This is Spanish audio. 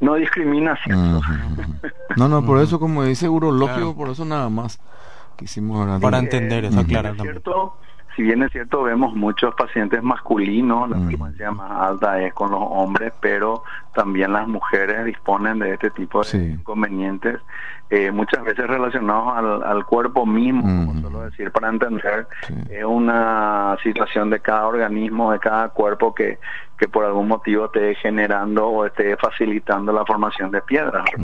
no discrimina sexo. No, por eso, como dice urológico, por eso nada más quisimos hablar para entender eso, claro. Si bien es cierto, vemos muchos pacientes masculinos, la frecuencia más alta es con los hombres, pero también las mujeres disponen de este tipo de inconvenientes, muchas veces relacionados al cuerpo mismo, como suelo decir, para entender, es una situación de cada organismo, de cada cuerpo que por algún motivo esté generando o esté facilitando la formación de piedras.